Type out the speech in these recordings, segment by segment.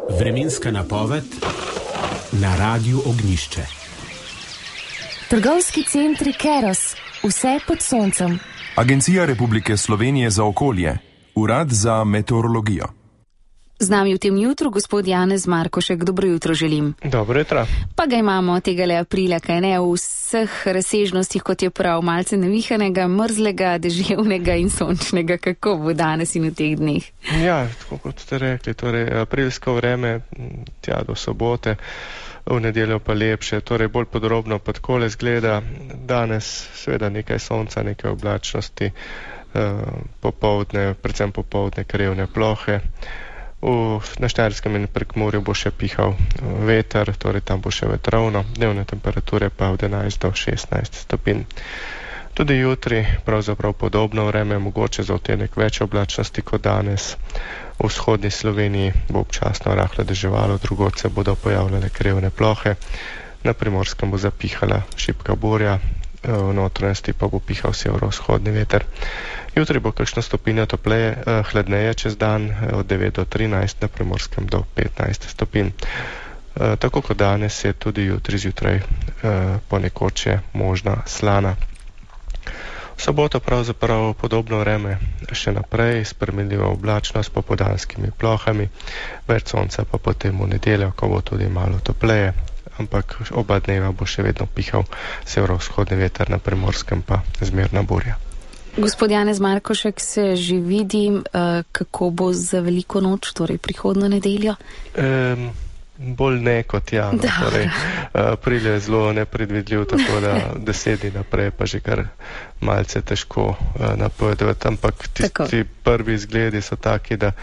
Vremenska napoved na Radiu Ognjišče. Trgovski centri Keros, vse pod soncem. Agencija Republike Slovenije za okolje, Urad za meteorologijo. Z nami v tem jutru gospod Janez Markošek, dobro jutro želim. Dobro jutro. Pa ga imamo tegale aprila, kaj ne, v vseh razsežnostih, kot je prav, malce navihanega, mrzlega, deževnega in sončnega. Kako bo danes in v teh dneh? Ja, tako kot ste rekli, torej aprilsko vreme, tja do sobote, v nedeljo pa lepše, torej bolj podrobno pa takole zgleda. Danes seveda nekaj sonca, nekaj oblačnosti, popoldne, predvsem popoldne krevne plohe. Na Štajerskem in Prekmurju bo še pihal veter, torej tam bo še vetrovno, dnevne temperature pa od 11 do 16 stopinj. Tudi jutri pravzaprav podobno vreme, mogoče za odtenek več oblačnosti kot danes. V vzhodni Sloveniji bo občasno rahlo deževalo, drugod se bodo pojavljale krevne plohe, na Primorskem bo zapihala šibka burja, v notranjosti pa bo pihal severovzhodni veter. Jutri bo kakšno stopinjo hladneje čez dan, od 9 do 13, na Primorskem do 15 stopinj. Tako kot danes je tudi jutri zjutraj ponekod še možna slana. V soboto pravzaprav podobno vreme še naprej, spremenljiva oblačnost s popoldanskimi plohami, več sonca pa potem v nedeljo, ko bo tudi malo topleje, ampak oba dneva bo še vedno pihal severovzhodni veter, na Primorskem pa zmerna burja. Gospod Janez Markošek, se že vidim, kako bo za veliko noč, torej prihodno nedeljo? Bolj ne kot ja. Torej, april je zelo nepredvidljiv, tako da 10 dni naprej pa že kar malce težko napovedovati, ampak tisti prvi izgledi so taki, da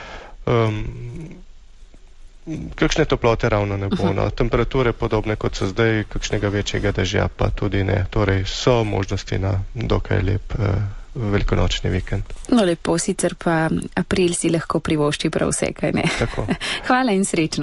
kakšne toplote ravno ne bo. No. Temperature podobne kot so zdaj, kakšnega večjega dežja pa tudi ne. Torej so možnosti na dokaj lep velikonočni vikend. No lepo, sicer pa april si lahko privošči prav vse, kaj ne. Tako. Hvala in srečno.